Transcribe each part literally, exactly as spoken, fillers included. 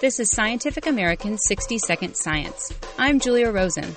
This is Scientific American's sixty second Science. I'm Julia Rosen.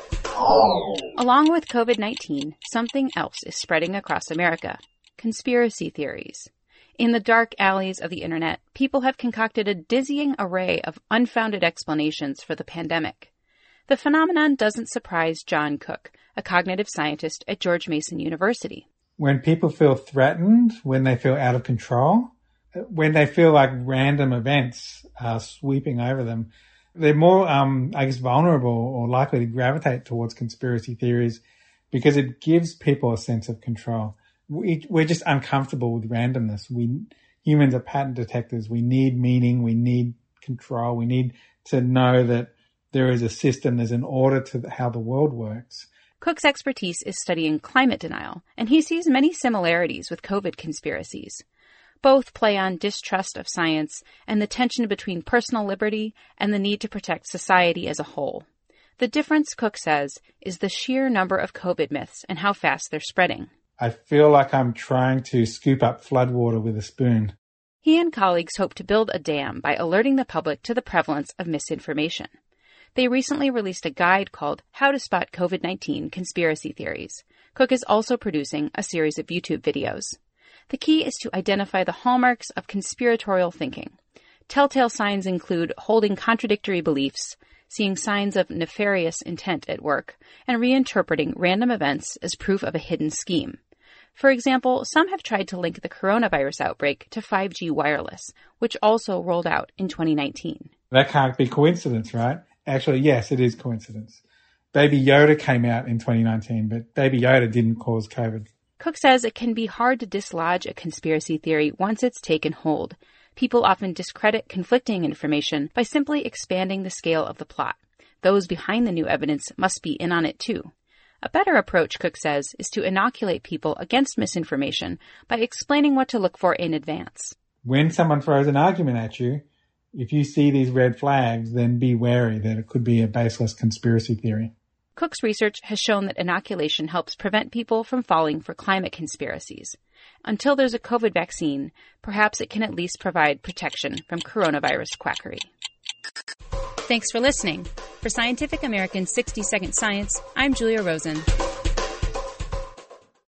Along with COVID nineteen, something else is spreading across America: conspiracy theories. In the dark alleys of the internet, people have concocted a dizzying array of unfounded explanations for the pandemic. The phenomenon doesn't surprise John Cook, a cognitive scientist at George Mason University. When people feel threatened, when they feel out of control, when they feel like random events are sweeping over them, they're more, um, I guess, vulnerable or likely to gravitate towards conspiracy theories because it gives people a sense of control. We, we're just uncomfortable with randomness. We humans are pattern detectors. We need meaning. We need control. We need to know that there is a system, there's an order to how the world works. Cook's expertise is studying climate denial, and he sees many similarities with COVID conspiracies. Both play on distrust of science and the tension between personal liberty and the need to protect society as a whole. The difference, Cook says, is the sheer number of COVID myths and how fast they're spreading. I feel like I'm trying to scoop up floodwater with a spoon. He and colleagues hope to build a dam by alerting the public to the prevalence of misinformation. They recently released a guide called How to Spot COVID nineteen Conspiracy Theories. Cook is also producing a series of YouTube videos. The key is to identify the hallmarks of conspiratorial thinking. Telltale signs include holding contradictory beliefs, seeing signs of nefarious intent at work, and reinterpreting random events as proof of a hidden scheme. For example, some have tried to link the coronavirus outbreak to five G wireless, which also rolled out in twenty nineteen. That can't be coincidence, right? Actually, yes, it is coincidence. Baby Yoda came out in twenty nineteen, but Baby Yoda didn't cause COVID. Cook says it can be hard to dislodge a conspiracy theory once it's taken hold. People often discredit conflicting information by simply expanding the scale of the plot. Those behind the new evidence must be in on it too. A better approach, Cook says, is to inoculate people against misinformation by explaining what to look for in advance. When someone throws an argument at you, if you see these red flags, then be wary that it could be a baseless conspiracy theory. Cook's research has shown that inoculation helps prevent people from falling for climate conspiracies. Until there's a COVID vaccine, perhaps it can at least provide protection from coronavirus quackery. Thanks for listening. For Scientific American's sixty second Science, I'm Julia Rosen.